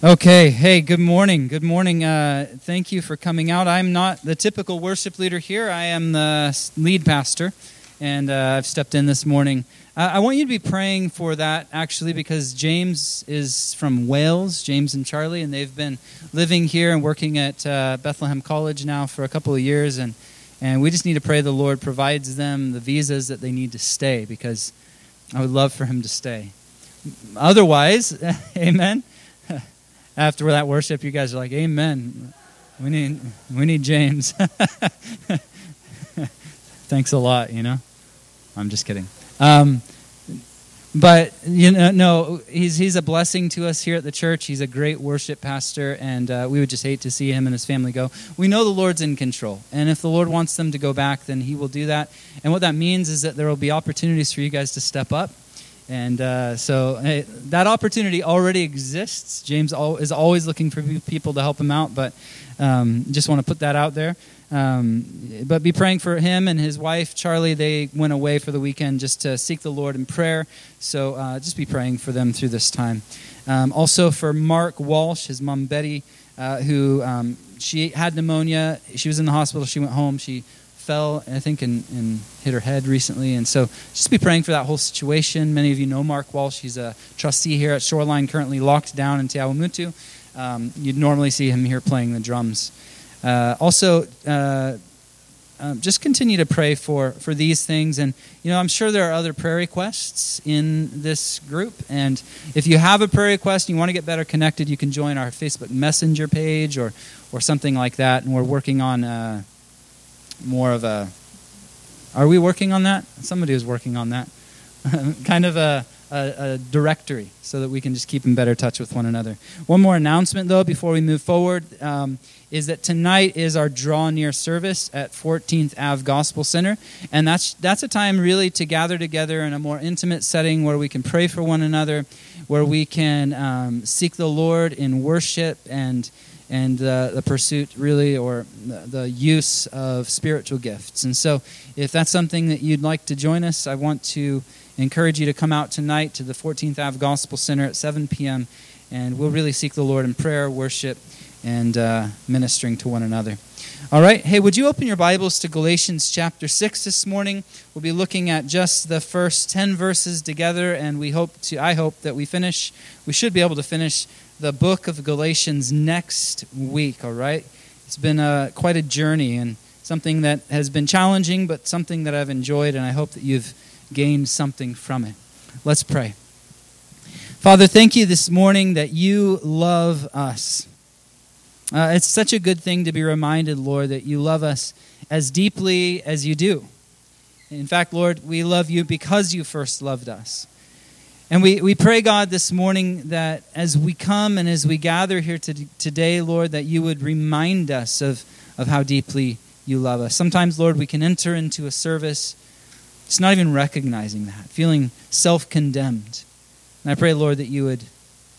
Okay, hey, good morning. Good morning. Thank you for coming out. I'm not the typical worship leader here. I am the lead pastor, and I've stepped in this morning. I want you to be praying for that, actually, because James is from Wales, James and Charlie, and they've been living here and working at Bethlehem College now for a couple of years, and we just need to pray the Lord provides them the visas that they need to stay, because I would love for him to stay. Otherwise, amen. After that worship, you guys are like, amen. We need James. Thanks a lot, I'm just kidding. But, no, he's a blessing to us here at the church. He's a great worship pastor, and we would just hate to see him and his family go. We know the Lord's in control, and if the Lord wants them to go back, then he will do that. And what that means is that there will be opportunities for you guys to step up. And so that opportunity already exists. James is always looking for people to help him out, but just want to put that out there. But be praying for him and his wife, Charlie. They went away for the weekend just to seek the Lord in prayer. So just be praying for them through this time. Also for Mark Walsh, his mom Betty, who she had pneumonia. She was in the hospital. She went home. She fell, I think, and hit her head recently. And so just be praying for that whole situation. Many of you know Mark Walsh. He's a trustee here at Shoreline, currently locked down in Te Awamutu. You'd normally see him here playing the drums. Just continue to pray for these things. And, I'm sure there are other prayer requests in this group. And if you have a prayer request and you want to get better connected, you can join our Facebook Messenger page or something like that. And we're working on more of a... Are we working on that? Somebody was working on that. Kind of a directory so that we can just keep in better touch with one another. One more announcement, though, before we move forward, is that tonight is our Draw Near service at 14th Ave Gospel Center. And that's a time really to gather together in a more intimate setting where we can pray for one another, where we can seek the Lord in worship and the pursuit, really, or the use of spiritual gifts. And so if that's something that you'd like to join us, I want to encourage you to come out tonight to the 14th Ave Gospel Center at 7 p.m., and we'll really seek the Lord in prayer, worship, and ministering to one another. All right. Hey, would you open your Bibles to Galatians chapter 6 this morning? We'll be looking at just the first 10 verses together, and I hope that we should be able to finish the book of Galatians next week, all right? It's been quite a journey and something that has been challenging, but something that I've enjoyed, and I hope that you've gained something from it. Let's pray. Father, thank you this morning that you love us. It's such a good thing to be reminded, Lord, that you love us as deeply as you do. In fact, Lord, we love you because you first loved us. And we pray, God, this morning that as we come and as we gather here today, Lord, that you would remind us of how deeply you love us. Sometimes, Lord, we can enter into a service just not even recognizing that, feeling self-condemned. And I pray, Lord, that you would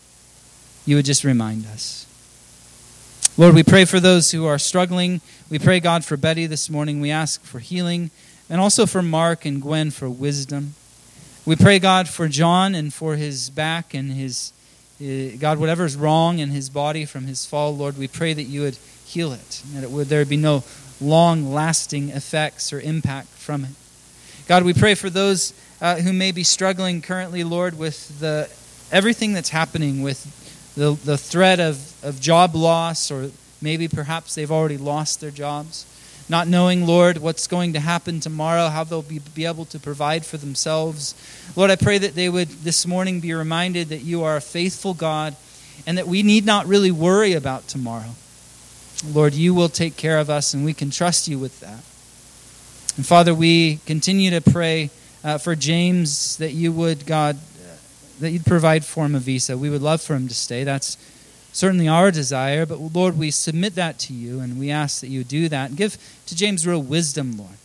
just remind us. Lord, we pray for those who are struggling. We pray, God, for Betty this morning. We ask for healing, and also for Mark and Gwen for wisdom. We pray, God, for John and for his back and God, whatever's wrong in his body from his fall, Lord, we pray that you would heal it, and that there would be no long-lasting effects or impact from it. God, we pray for those who may be struggling currently, Lord, with everything that's happening, with the threat of job loss, or maybe perhaps they've already lost their jobs. Not knowing, Lord, what's going to happen tomorrow, how they'll be able to provide for themselves. Lord, I pray that they would this morning be reminded that you are a faithful God and that we need not really worry about tomorrow. Lord, you will take care of us, and we can trust you with that. And Father, we continue to pray for James that you would, God, that you'd provide for him a visa. We would love for him to stay. That's certainly our desire, but Lord, we submit that to you, and we ask that you do that. And give to James real wisdom, Lord,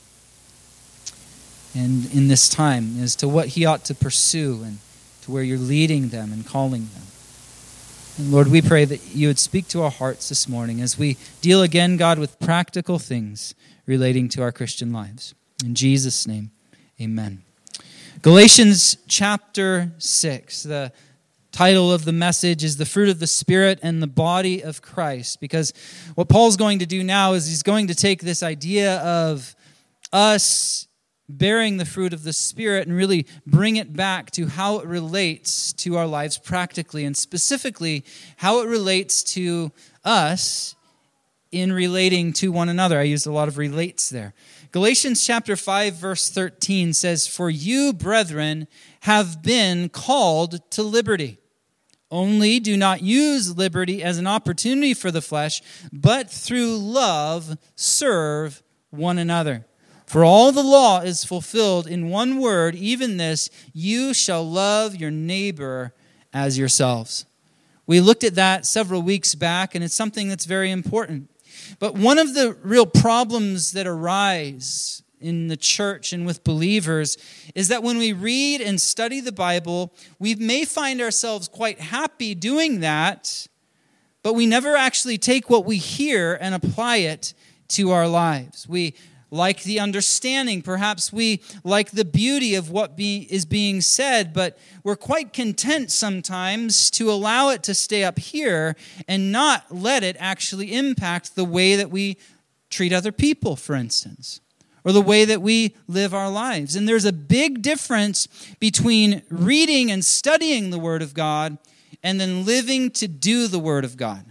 and in this time as to what he ought to pursue and to where you're leading them and calling them. And Lord, we pray that you would speak to our hearts this morning as we deal again, God, with practical things relating to our Christian lives. In Jesus' name, amen. Galatians chapter 6, the title of the message is The Fruit of the Spirit and the Body of Christ. Because what Paul's going to do now is he's going to take this idea of us bearing the fruit of the Spirit and really bring it back to how it relates to our lives practically, and specifically how it relates to us in relating to one another. I used a lot of relates there. Galatians chapter 5, verse 13 says, "For you, brethren, have been called to liberty. Only do not use liberty as an opportunity for the flesh, but through love serve one another. For all the law is fulfilled in one word, even this, you shall love your neighbor as yourselves." We looked at that several weeks back, and it's something that's very important. But one of the real problems that arise in the church and with believers is that when we read and study the Bible, we may find ourselves quite happy doing that, but we never actually take what we hear and apply it to our lives. We like the understanding, perhaps we like the beauty of what is being said, but we're quite content sometimes to allow it to stay up here and not let it actually impact the way that we treat other people, for instance, or the way that we live our lives. And there's a big difference between reading and studying the Word of God and then living to do the Word of God.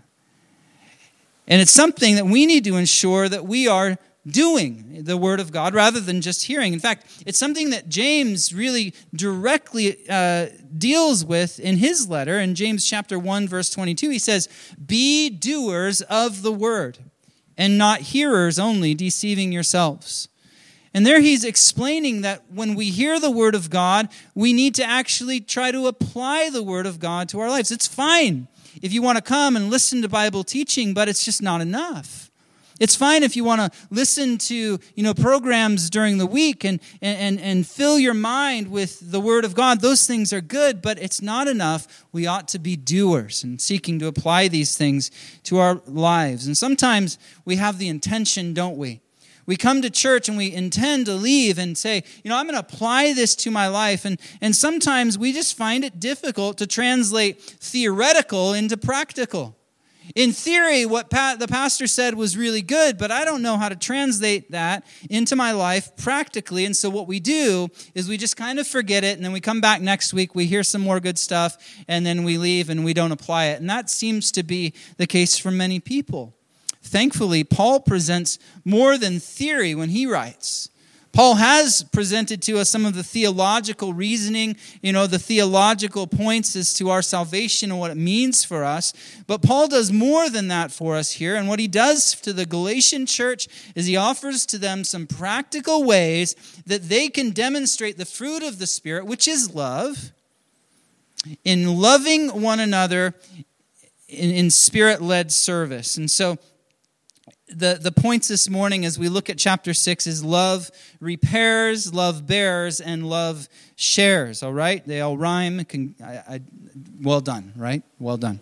And it's something that we need to ensure that we are doing the Word of God rather than just hearing. In fact, it's something that James really directly deals with in his letter. In James chapter 1, verse 22, he says, "Be doers of the word, and not hearers only, deceiving yourselves." And there he's explaining that when we hear the Word of God, we need to actually try to apply the Word of God to our lives. It's fine if you want to come and listen to Bible teaching, but it's just not enough. It's fine if you want to listen to, programs during the week and fill your mind with the Word of God. Those things are good, but it's not enough. We ought to be doers and seeking to apply these things to our lives. And sometimes we have the intention, don't we? We come to church and we intend to leave and say, I'm going to apply this to my life. And sometimes we just find it difficult to translate theoretical into practical. In theory, what the pastor said was really good, but I don't know how to translate that into my life practically. And so what we do is we just kind of forget it, and then we come back next week, we hear some more good stuff, and then we leave and we don't apply it. And that seems to be the case for many people. Thankfully, Paul presents more than theory when he writes. Paul has presented to us some of the theological reasoning, the theological points as to our salvation and what it means for us. But Paul does more than that for us here. And what he does to the Galatian church is he offers to them some practical ways that they can demonstrate the fruit of the Spirit, which is love, in loving one another in Spirit-led service. And so the points this morning as we look at chapter 6 is love repairs, love bears, and love shares. All right? They all rhyme. Well done, right? Well done.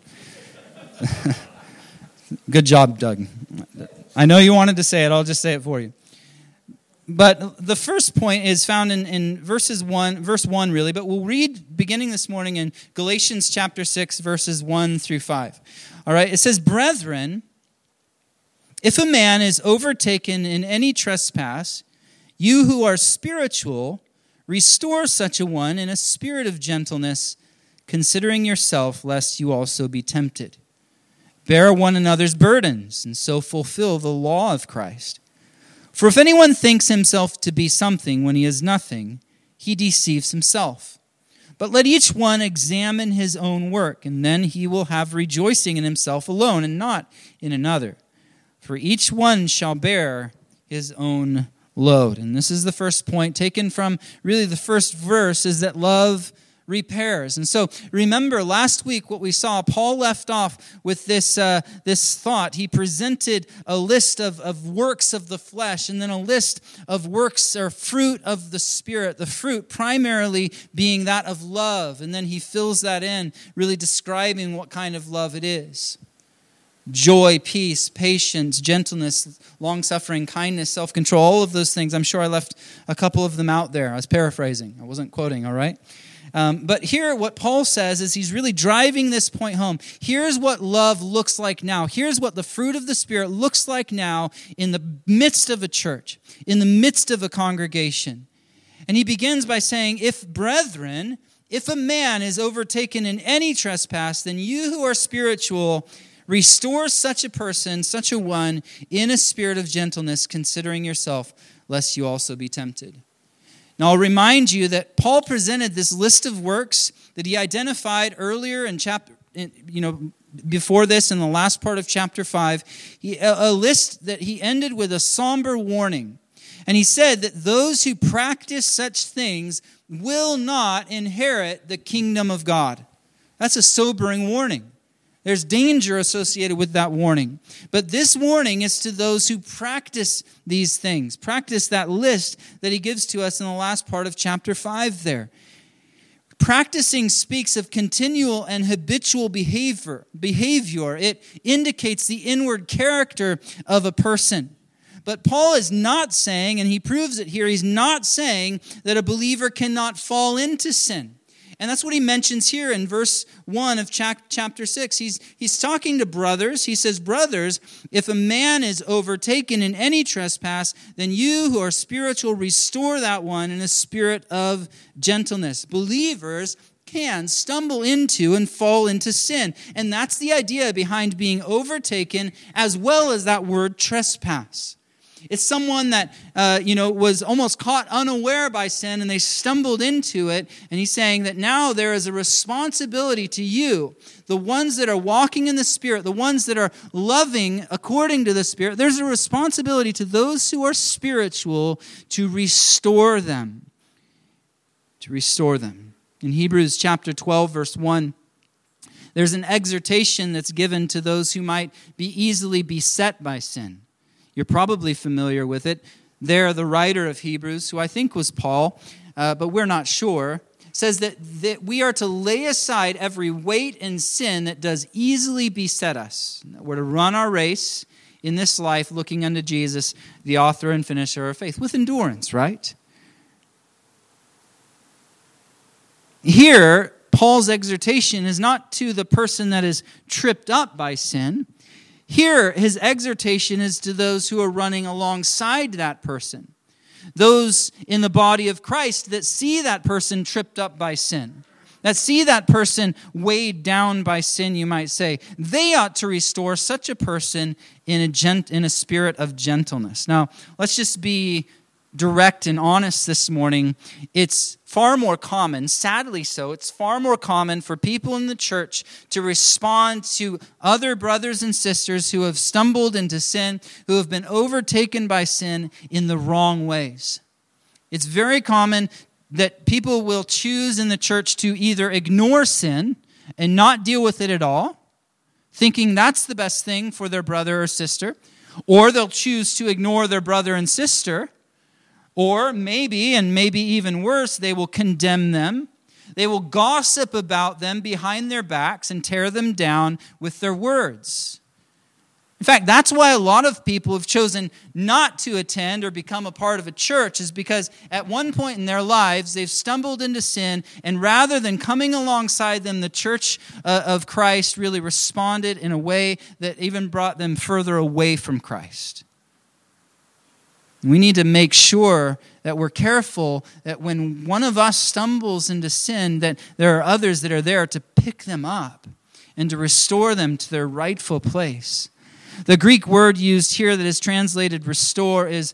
Good job, Doug. I know you wanted to say it. I'll just say it for you. But the first point is found in verse 1 really, but we'll read beginning this morning in Galatians chapter 6, verses 1 through 5. All right? It says, "Brethren, if a man is overtaken in any trespass, you who are spiritual, restore such a one in a spirit of gentleness, considering yourself, lest you also be tempted. Bear one another's burdens, and so fulfill the law of Christ. For if anyone thinks himself to be something when he is nothing, he deceives himself. But let each one examine his own work, and then he will have rejoicing in himself alone, and not in another. For each one shall bear his own load." And this is the first point taken from really the first verse, is that love repairs. And so remember last week what we saw, Paul left off with this thought. He presented a list of works of the flesh and then a list of works or fruit of the Spirit, the fruit primarily being that of love. And then he fills that in, really describing what kind of love it is. Joy, peace, patience, gentleness, long-suffering, kindness, self-control, all of those things. I'm sure I left a couple of them out there. I was paraphrasing. I wasn't quoting, all right? But here, what Paul says is he's really driving this point home. Here's what love looks like now. Here's what the fruit of the Spirit looks like now in the midst of a church, in the midst of a congregation. And he begins by saying, if brethren, if a man is overtaken in any trespass, then you who are spiritual, restore such a person, such a one, in a spirit of gentleness, considering yourself, lest you also be tempted. Now, I'll remind you that Paul presented this list of works that he identified earlier in before this in the last part of chapter 5, a list that he ended with a somber warning. And he said that those who practice such things will not inherit the kingdom of God. That's a sobering warning. There's danger associated with that warning. But this warning is to those who practice these things, practice that list that he gives to us in the last part of chapter 5 there. Practicing speaks of continual and habitual behavior. It indicates the inward character of a person. But Paul is not saying, and he proves it here, he's not saying that a believer cannot fall into sin. And that's what he mentions here in verse 1 of chapter 6. He's talking to brothers. He says, brothers, if a man is overtaken in any trespass, then you who are spiritual restore that one in a spirit of gentleness. Believers can stumble into and fall into sin. And that's the idea behind being overtaken, as well as that word trespass. It's someone that, was almost caught unaware by sin and they stumbled into it. And he's saying that now there is a responsibility to you, the ones that are walking in the Spirit, the ones that are loving according to the Spirit. There's a responsibility to those who are spiritual to restore them. To restore them. In Hebrews chapter 12, verse 1, there's an exhortation that's given to those who might be easily beset by sin. You're probably familiar with it. There, the writer of Hebrews, who I think was Paul, but we're not sure, says that we are to lay aside every weight and sin that does easily beset us. We're to run our race in this life looking unto Jesus, the author and finisher of faith, with endurance, right? Here, Paul's exhortation is not to the person that is tripped up by sin. Here, his exhortation is to those who are running alongside that person. Those in the body of Christ that see that person tripped up by sin. That see that person weighed down by sin, you might say. They ought to restore such a person in a spirit of gentleness. Now, let's just be direct and honest this morning. It's far more common, sadly so, it's far more common for people in the church to respond to other brothers and sisters who have stumbled into sin, who have been overtaken by sin in the wrong ways. It's very common that people will choose in the church to either ignore sin and not deal with it at all, thinking that's the best thing for their brother or sister, or they'll choose to ignore their brother and sister. Or maybe, and maybe even worse, they will condemn them. They will gossip about them behind their backs and tear them down with their words. In fact, that's why a lot of people have chosen not to attend or become a part of a church, is because at one point in their lives, they've stumbled into sin, and rather than coming alongside them, the church of Christ really responded in a way that even brought them further away from Christ. We need to make sure that we're careful that when one of us stumbles into sin, that there are others that are there to pick them up and to restore them to their rightful place. The Greek word used here that is translated restore is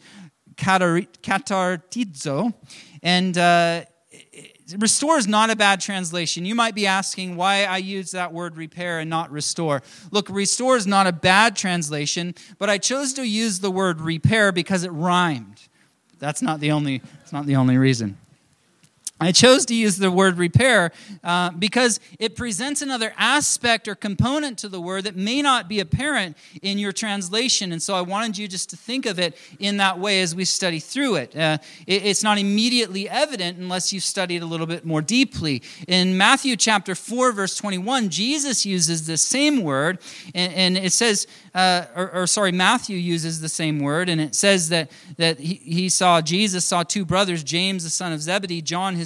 katartizo, and restore is not a bad translation. You might be asking why I use that word repair and not restore. Look, restore is not a bad translation, but I chose to use the word repair because it rhymed. It's not the only reason. I chose to use the word repair because it presents another aspect or component to the word that may not be apparent in your translation. And so I wanted you just to think of it in that way as we study through it. It's not immediately evident unless you've studied a little bit more deeply. In Matthew chapter 4, verse 21, Jesus uses the same word, and it says, Matthew uses the same word, and it says that Jesus saw two brothers, James the son of Zebedee, John his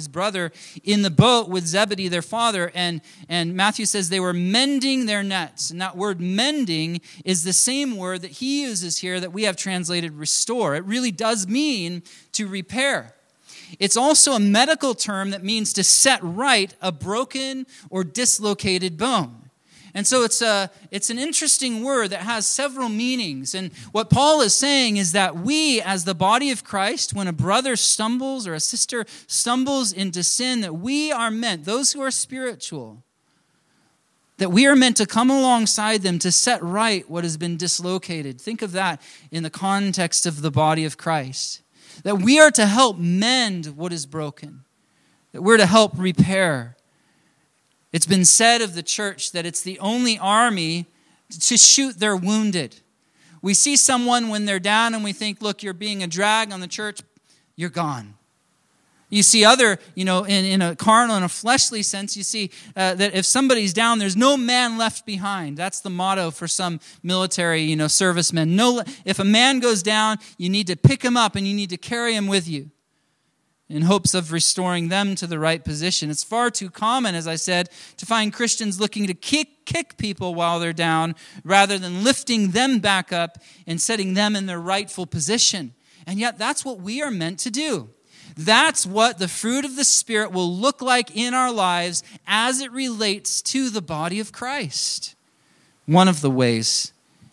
his brother in the boat with Zebedee, their father. And Matthew says they were mending their nets. And that word mending is the same word that he uses here that we have translated restore. It really does mean to repair. It's also a medical term that means to set right a broken or dislocated bone. And so it's an interesting word that has several meanings. And what Paul is saying is that we, as the body of Christ, when a brother stumbles or a sister stumbles into sin, that we are meant, those who are spiritual, that we are meant to come alongside them to set right what has been dislocated. Think of that in the context of the body of Christ. That we are to help mend what is broken. That we're to help repair. It's been said of the church that it's the only army to shoot their wounded. We see someone when they're down and we think, look, you're being a drag on the church, you're gone. You see other, in a carnal and a fleshly sense, you see that if somebody's down, there's no man left behind. That's the motto for some military, servicemen. If a man goes down, you need to pick him up and you need to carry him with you in hopes of restoring them to the right position. It's far too common, as I said, to find Christians looking to kick people while they're down rather than lifting them back up and setting them in their rightful position. And yet that's what we are meant to do. That's what the fruit of the Spirit will look like in our lives as it relates to the body of Christ. One of the ways,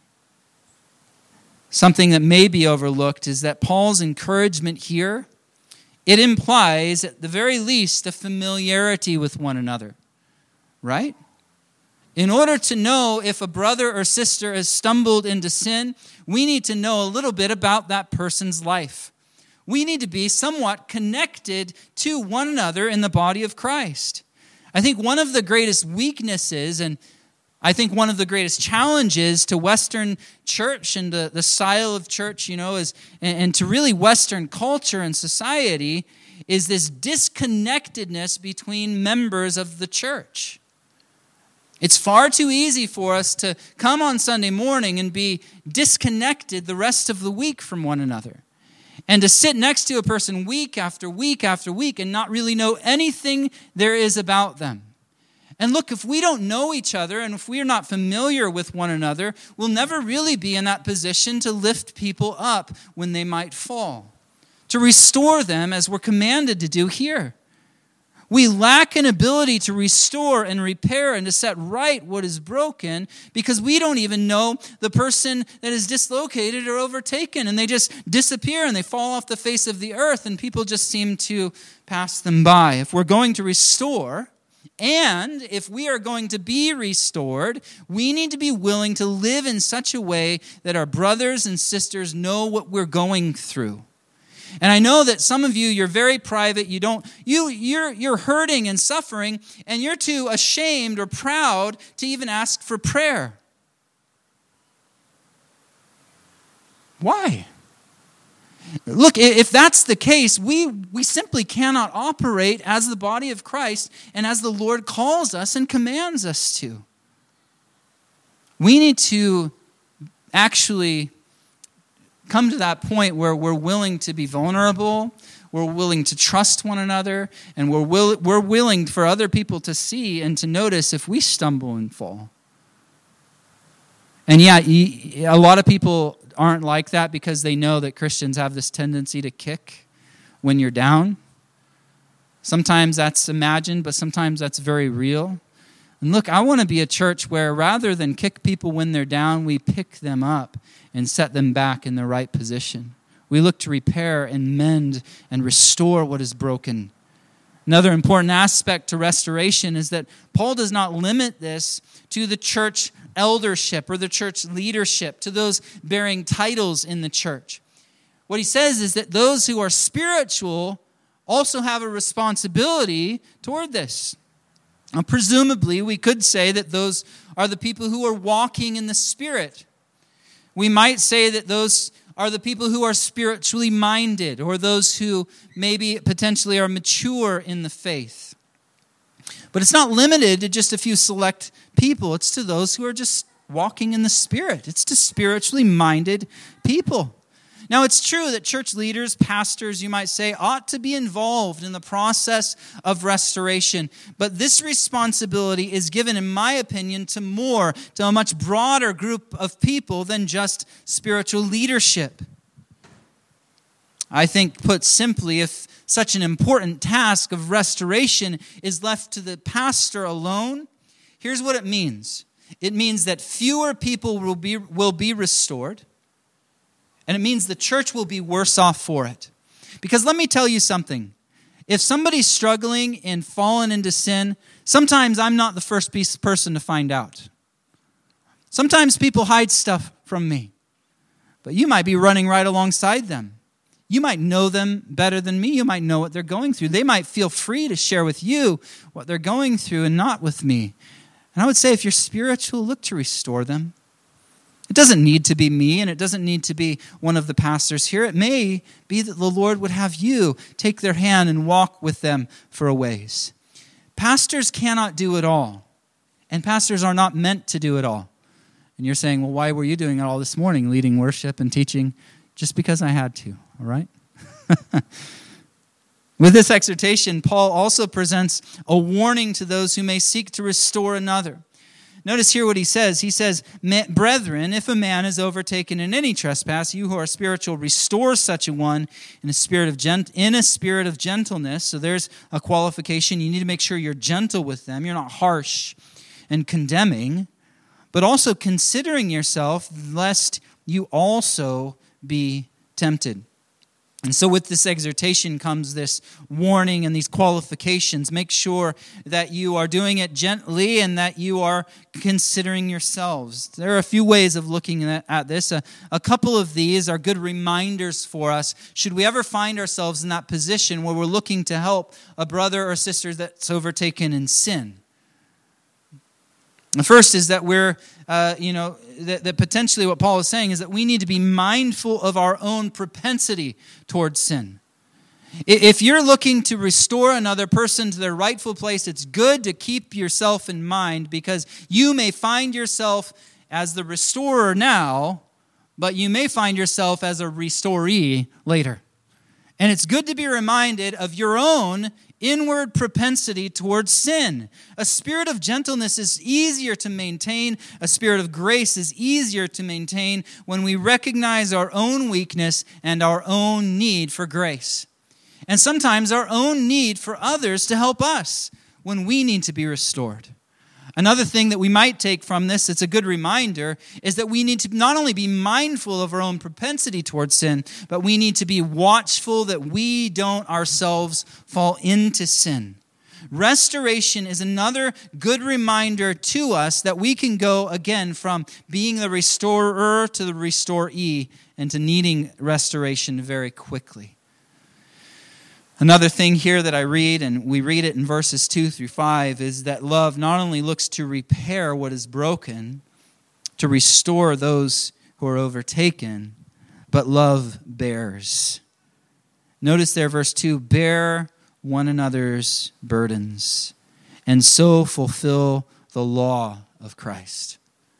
something that may be overlooked, is that Paul's encouragement here, it implies at the very least a familiarity with one another, right? In order to know if a brother or sister has stumbled into sin, we need to know a little bit about that person's life. We need to be somewhat connected to one another in the body of Christ. I think one of the greatest weaknesses, and I think one of the greatest challenges to Western church and the style of church, and to really Western culture and society, is this disconnectedness between members of the church. It's far too easy for us to come on Sunday morning and be disconnected the rest of the week from one another. And to sit next to a person week after week after week and not really know anything there is about them. And look, if we don't know each other and if we are not familiar with one another, we'll never really be in that position to lift people up when they might fall, to restore them as we're commanded to do here. We lack an ability to restore and repair and to set right what is broken because we don't even know the person that is dislocated or overtaken, and they just disappear and they fall off the face of the earth and people just seem to pass them by. If we're going to restore, and if we are going to be restored, we need to be willing to live in such a way that our brothers and sisters know what we're going through. And I know that some of you, you're very private. You're hurting and suffering, and you're too ashamed or proud to even ask for prayer. Why? Look, if that's the case, we simply cannot operate as the body of Christ and as the Lord calls us and commands us to. We need to actually come to that point where we're willing to be vulnerable, we're willing to trust one another, and we're willing for other people to see and to notice if we stumble and fall. And yeah, a lot of people aren't like that because they know that Christians have this tendency to kick when you're down. Sometimes that's imagined, but sometimes that's very real. And look, I want to be a church where rather than kick people when they're down, we pick them up and set them back in the right position. We look to repair and mend and restore what is broken. Another important aspect to restoration is that Paul does not limit this to the church eldership or the church leadership, to those bearing titles in the church. What he says is that those who are spiritual also have a responsibility toward this. Now, presumably, we could say that those are the people who are walking in the Spirit. We might say that those are the people who are spiritually minded, or those who maybe potentially are mature in the faith. But it's not limited to just a few select people. It's to those who are just walking in the Spirit. It's to spiritually minded people. Now, it's true that church leaders, pastors, you might say, ought to be involved in the process of restoration. But this responsibility is given, in my opinion, to a much broader group of people than just spiritual leadership. I think, put simply, if such an important task of restoration is left to the pastor alone, here's what it means. It means that fewer people will be restored. And it means the church will be worse off for it. Because let me tell you something. If somebody's struggling and fallen into sin, sometimes I'm not the first person to find out. Sometimes people hide stuff from me. But you might be running right alongside them. You might know them better than me. You might know what they're going through. They might feel free to share with you what they're going through and not with me. And I would say if you're spiritual, look to restore them. It doesn't need to be me, and it doesn't need to be one of the pastors here. It may be that the Lord would have you take their hand and walk with them for a ways. Pastors cannot do it all, and pastors are not meant to do it all. And you're saying, well, why were you doing it all this morning, leading worship and teaching? Just because I had to, all right? With this exhortation, Paul also presents a warning to those who may seek to restore another. Notice here what he says. He says, brethren, if a man is overtaken in any trespass, you who are spiritual, restore such a one in a spirit of gentleness. So there's a qualification. You need to make sure you're gentle with them. You're not harsh and condemning, but also considering yourself, lest you also be tempted. And so with this exhortation comes this warning and these qualifications. Make sure that you are doing it gently and that you are considering yourselves. There are a few ways of looking at this. A couple of these are good reminders for us. Should we ever find ourselves in that position where we're looking to help a brother or sister that's overtaken in sin? The first is that that potentially what Paul is saying is that we need to be mindful of our own propensity towards sin. If you're looking to restore another person to their rightful place, it's good to keep yourself in mind because you may find yourself as the restorer now, but you may find yourself as a restoree later. And it's good to be reminded of your own inward propensity towards sin. A spirit of gentleness is easier to maintain. A spirit of grace is easier to maintain when we recognize our own weakness and our own need for grace. And sometimes our own need for others to help us when we need to be restored. Another thing that we might take from this, it's a good reminder, is that we need to not only be mindful of our own propensity towards sin, but we need to be watchful that we don't ourselves fall into sin. Restoration is another good reminder to us that we can go again from being the restorer to the restoree and to needing restoration very quickly. Another thing here that I read, and we read it in verses 2 through 5, is that love not only looks to repair what is broken, to restore those who are overtaken, but love bears. Notice there, verse 2, bear one another's burdens, and so fulfill the law of Christ.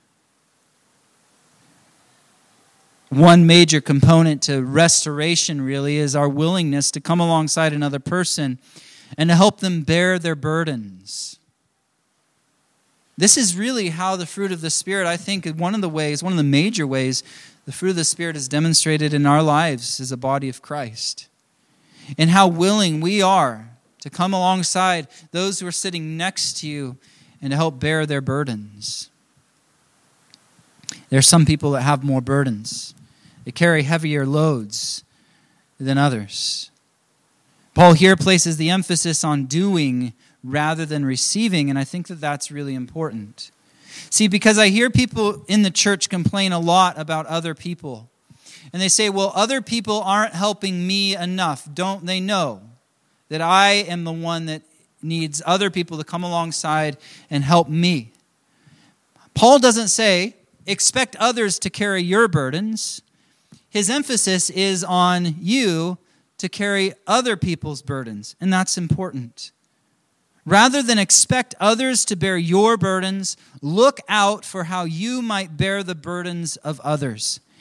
One major component to restoration really is our willingness to come alongside another person and to help them bear their burdens. This is really how the fruit of the Spirit, I think, one of the major ways the fruit of the Spirit is demonstrated in our lives as a body of Christ. And how willing we are to come alongside those who are sitting next to you and to help bear their burdens. There are some people that have more burdens. They carry heavier loads than others. Paul here places the emphasis on doing rather than receiving, and I think that that's really important. See, because I hear people in the church complain a lot about other people. And they say, well, other people aren't helping me enough. Don't they know that I am the one that needs other people to come alongside and help me? Paul doesn't say, expect others to carry your burdens. His emphasis is on you to carry other people's burdens, and that's important. Rather than expect others to bear your burdens, look out for how you might bear the burdens of others.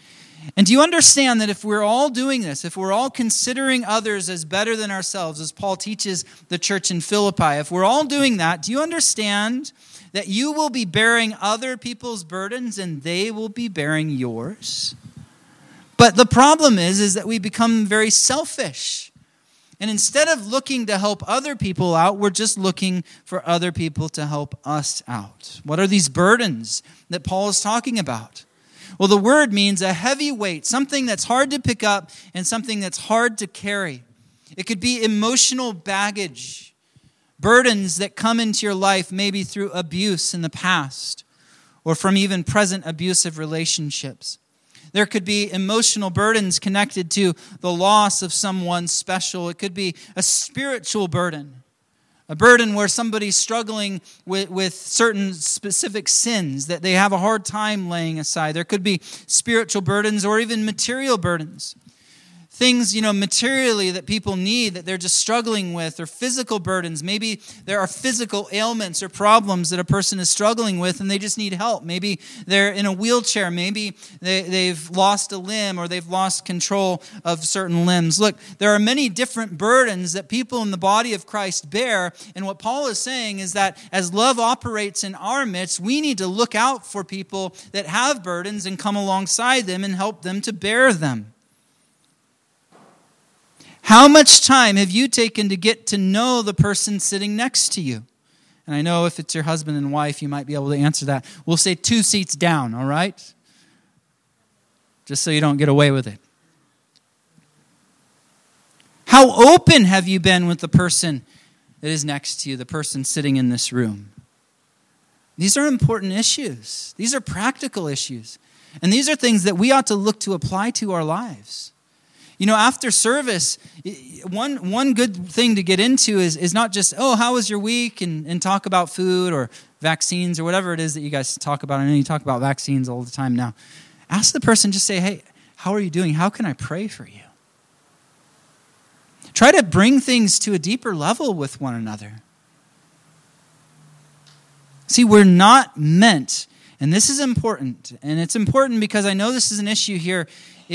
And do you understand that if we're all doing this, if we're all considering others as better than ourselves, as Paul teaches the church in Philippi, if we're all doing that, do you understand that you will be bearing other people's burdens and they will be bearing yours? But the problem is that we become very selfish. And instead of looking to help other people out, we're just looking for other people to help us out. What are these burdens that Paul is talking about? Well, the word means a heavy weight, something that's hard to pick up and something that's hard to carry. It could be emotional baggage, burdens that come into your life maybe through abuse in the past or from even present abusive relationships. There could be emotional burdens connected to the loss of someone special. It could be a spiritual burden, a burden where somebody's struggling with certain specific sins that they have a hard time laying aside. There could be spiritual burdens or even material burdens. Things, materially that people need that they're just struggling with, or physical burdens. Maybe there are physical ailments or problems that a person is struggling with and they just need help. Maybe they're in a wheelchair. Maybe they've lost a limb or they've lost control of certain limbs. Look, there are many different burdens that people in the body of Christ bear. And what Paul is saying is that as love operates in our midst, we need to look out for people that have burdens and come alongside them and help them to bear them. How much time have you taken to get to know the person sitting next to you? And I know if it's your husband and wife, you might be able to answer that. We'll say 2 seats down, all right? Just so you don't get away with it. How open have you been with the person that is next to you, the person sitting in this room? These are important issues. These are practical issues. And these are things that we ought to look to apply to our lives. After service, one good thing to get into is not just, how was your week? And talk about food or vaccines or whatever it is that you guys talk about. I know you talk about vaccines all the time now. Ask the person, just say, hey, how are you doing? How can I pray for you? Try to bring things to a deeper level with one another. See, we're not meant, and this is important, and it's important because I know this is an issue here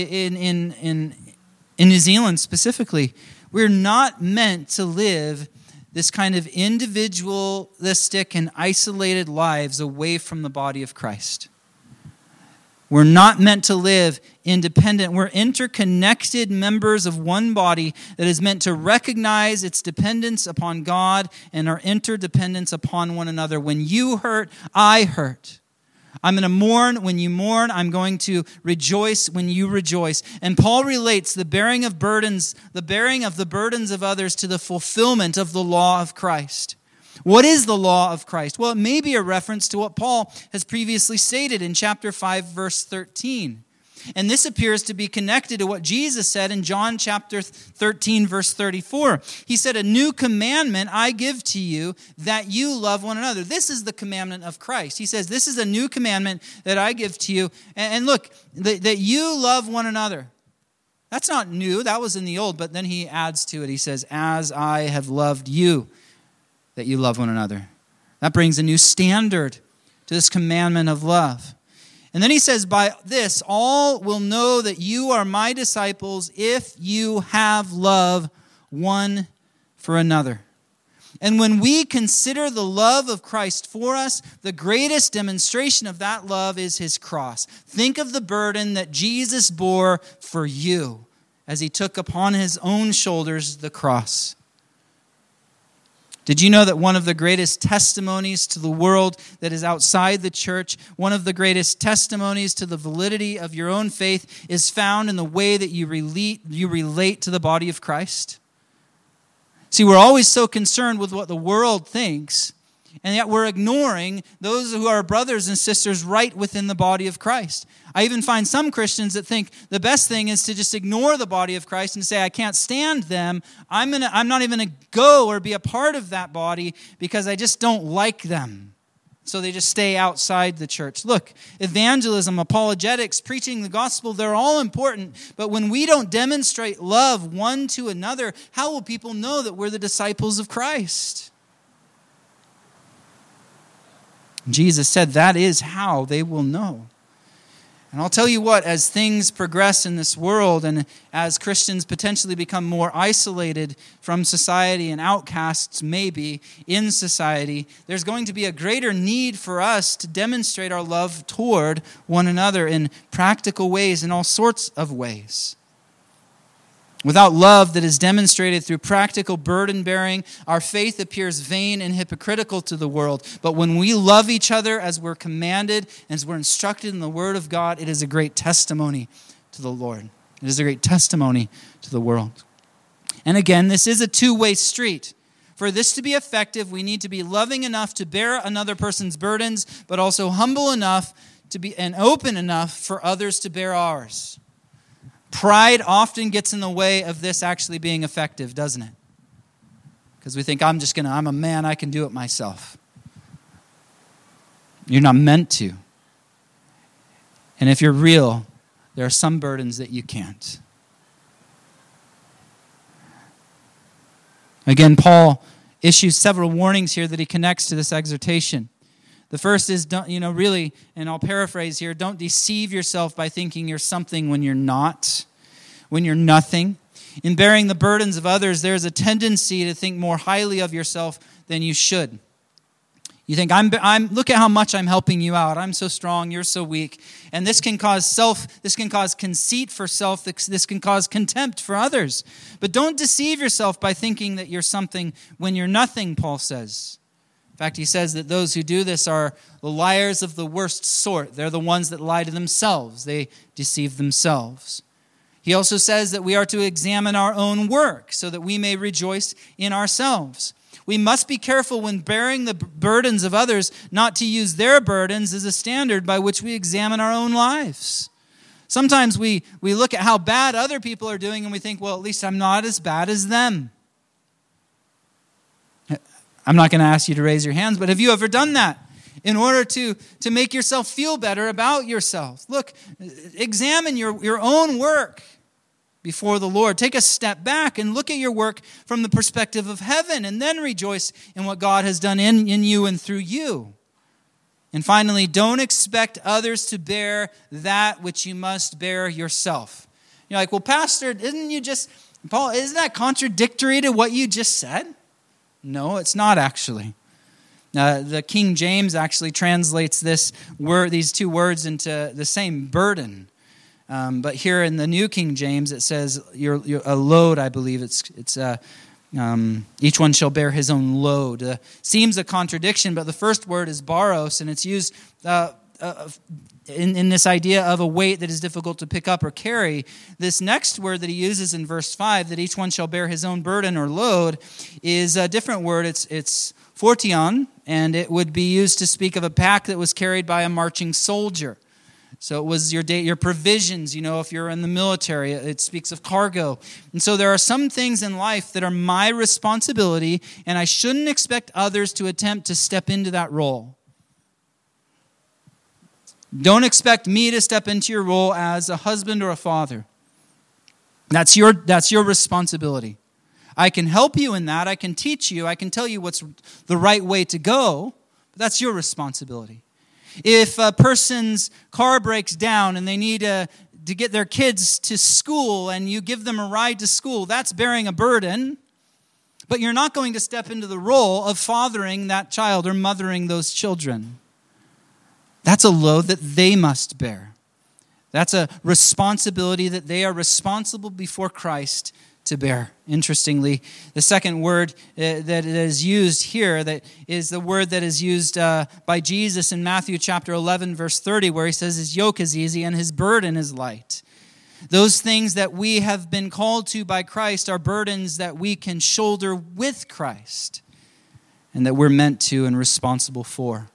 in New Zealand specifically. We're not meant to live this kind of individualistic and isolated lives away from the body of Christ. We're not meant to live independent. We're interconnected members of one body that is meant to recognize its dependence upon God and our interdependence upon one another. When you hurt, I hurt. I'm going to mourn when you mourn. I'm going to rejoice when you rejoice. And Paul relates the bearing of the burdens of others to the fulfillment of the law of Christ. What is the law of Christ? Well, it may be a reference to what Paul has previously stated in chapter 5, verse 13. And this appears to be connected to what Jesus said in John chapter 13, verse 34. He said, "A new commandment I give to you, that you love one another." This is the commandment of Christ. He says, this is a new commandment that I give to you. And look, that you love one another. That's not new. That was in the old. But then he adds to it. He says, as I have loved you, that you love one another. That brings a new standard to this commandment of love. And then he says, by this, all will know that you are my disciples if you have love one for another. And when we consider the love of Christ for us, the greatest demonstration of that love is his cross. Think of the burden that Jesus bore for you as he took upon his own shoulders the cross. Did you know that one of the greatest testimonies to the world that is outside the church, one of the greatest testimonies to the validity of your own faith is found in the way that you relate to the body of Christ? See, we're always so concerned with what the world thinks, and yet we're ignoring those who are brothers and sisters right within the body of Christ. I even find some Christians that think the best thing is to just ignore the body of Christ and say, I can't stand them. I'm not even going to go or be a part of that body because I just don't like them. So they just stay outside the church. Look, evangelism, apologetics, preaching the gospel, they're all important. But when we don't demonstrate love one to another, how will people know that we're the disciples of Christ? Jesus said that is how they will know. And I'll tell you what, as things progress in this world and as Christians potentially become more isolated from society and outcasts maybe in society, there's going to be a greater need for us to demonstrate our love toward one another in practical ways, in all sorts of ways. Without love that is demonstrated through practical burden bearing, our faith appears vain and hypocritical to the world. But when we love each other as we're commanded, as we're instructed in the Word of God, it is a great testimony to the Lord. It is a great testimony to the world. And again, this is a two-way street. For this to be effective, we need to be loving enough to bear another person's burdens, but also humble enough to be and open enough for others to bear ours. Pride often gets in the way of this actually being effective, doesn't it? Because we think, I'm a man, I can do it myself. You're not meant to. And if you're real, there are some burdens that you can't. Again, Paul issues several warnings here that he connects to this exhortation. The first is, really, and I'll paraphrase here, don't deceive yourself by thinking you're something when you're not, when you're nothing. In bearing the burdens of others, there's a tendency to think more highly of yourself than you should. You think, look at how much I'm helping you out. I'm so strong, you're so weak. And this can cause conceit for self, this can cause contempt for others. But don't deceive yourself by thinking that you're something when you're nothing, Paul says. In fact, he says that those who do this are the liars of the worst sort. They're the ones that lie to themselves. They deceive themselves. He also says that we are to examine our own work so that we may rejoice in ourselves. We must be careful when bearing the burdens of others not to use their burdens as a standard by which we examine our own lives. Sometimes we look at how bad other people are doing and we think, well, at least I'm not as bad as them. I'm not going to ask you to raise your hands, but have you ever done that in order to make yourself feel better about yourself? Look, examine your own work before the Lord. Take a step back and look at your work from the perspective of heaven, and then rejoice in what God has done in you and through you. And finally, don't expect others to bear that which you must bear yourself. You're like, well, Pastor, Paul, isn't that contradictory to what you just said? No, it's not actually. The King James actually translates these two words into the same burden. But here in the New King James, it says you're a load, I believe. It's each one shall bear his own load. Seems a contradiction, but the first word is baros, and it's used in this idea of a weight that is difficult to pick up or carry. This next word that he uses in verse 5, that each one shall bear his own burden or load, is a different word. It's fortion, and it would be used to speak of a pack that was carried by a marching soldier. So it was your provisions, if you're in the military, it speaks of cargo. And so there are some things in life that are my responsibility, and I shouldn't expect others to attempt to step into that role. Don't expect me to step into your role as a husband or a father. That's your responsibility. I can help you in that. I can teach you. I can tell you what's the right way to go. But that's your responsibility. If a person's car breaks down and they need to get their kids to school and you give them a ride to school, that's bearing a burden. But you're not going to step into the role of fathering that child or mothering those children. That's a load that they must bear. That's a responsibility that they are responsible before Christ to bear. Interestingly, the second word that is used here, that is the word that is used by Jesus in Matthew chapter 11, verse 30, where he says his yoke is easy and his burden is light. Those things that we have been called to by Christ are burdens that we can shoulder with Christ and that we're meant to and responsible for.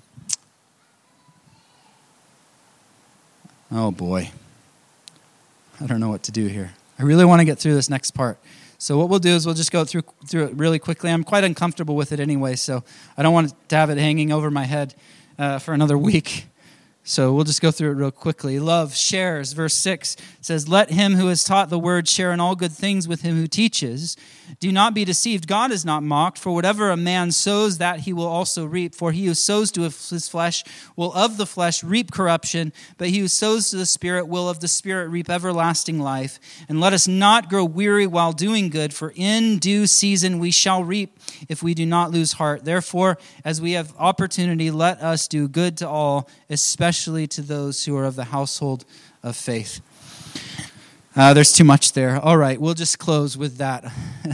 Oh boy, I don't know what to do here. I really want to get through this next part. So what we'll do is we'll just go through it really quickly. I'm quite uncomfortable with it anyway, so I don't want to have it hanging over my head for another week. So we'll just go through it real quickly. Love shares. Verse 6 says, let him who has taught the word share in all good things with him who teaches. Do not be deceived. God is not mocked. For whatever a man sows, that he will also reap. For he who sows to his flesh will of the flesh reap corruption. But he who sows to the Spirit will of the Spirit reap everlasting life. And let us not grow weary while doing good, for in due season we shall reap if we do not lose heart. Therefore, as we have opportunity, let us do good to all, especially to those who are of the household of faith. There's too much there. All right, we'll just close with that.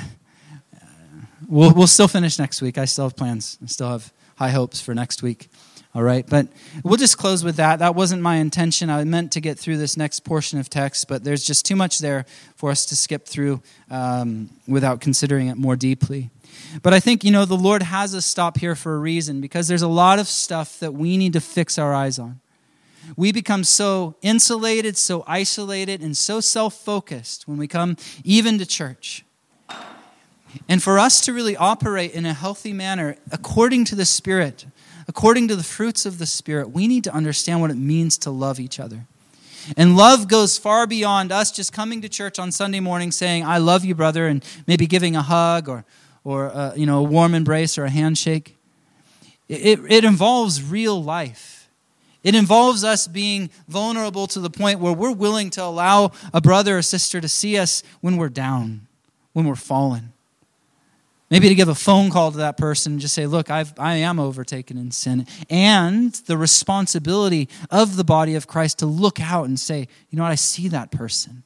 We'll still finish next week. I still have plans. I still have high hopes for next week. All right, but we'll just close with that. That wasn't my intention. I meant to get through this next portion of text, but there's just too much there for us to skip through without considering it more deeply. But I think, the Lord has us stop here for a reason, because there's a lot of stuff that we need to fix our eyes on. We become so insulated, so isolated, and so self-focused when we come even to church. And for us to really operate in a healthy manner, according to the Spirit, according to the fruits of the Spirit, we need to understand what it means to love each other. And love goes far beyond us just coming to church on Sunday morning saying, I love you, brother, and maybe giving a hug or a warm embrace or a handshake. It involves real life. It involves us being vulnerable to the point where we're willing to allow a brother or sister to see us when we're down, when we're fallen. Maybe to give a phone call to that person and just say, look, I am overtaken in sin. And the responsibility of the body of Christ to look out and say, you know what, I see that person.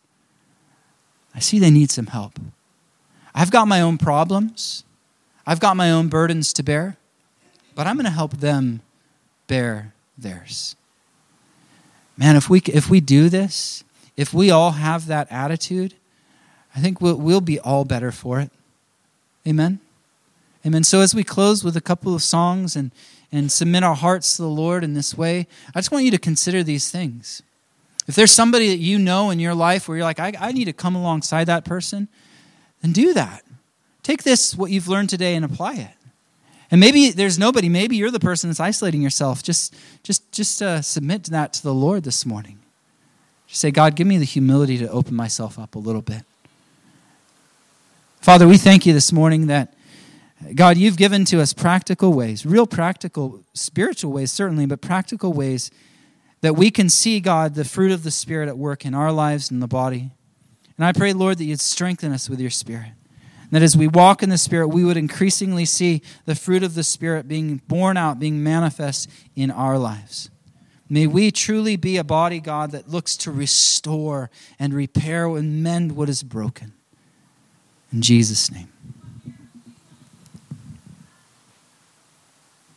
I see they need some help. I've got my own problems. I've got my own burdens to bear. But I'm going to help them bear theirs. Man, if we do this, if we all have that attitude, I think we'll be all better for it. Amen? Amen. So as we close with a couple of songs and submit our hearts to the Lord in this way, I just want you to consider these things. If there's somebody that you know in your life where you're like, I need to come alongside that person, then do that. Take this, what you've learned today, and apply it. And maybe there's nobody. Maybe you're the person that's isolating yourself. Just submit that to the Lord this morning. Just say, God, give me the humility to open myself up a little bit. Father, we thank you this morning that, God, you've given to us practical ways, real practical, spiritual ways certainly, but practical ways that we can see, God, the fruit of the Spirit at work in our lives and the body. And I pray, Lord, that you'd strengthen us with your Spirit. That as we walk in the Spirit, we would increasingly see the fruit of the Spirit being born out, being manifest in our lives. May we truly be a body, God, that looks to restore and repair and mend what is broken. In Jesus' name.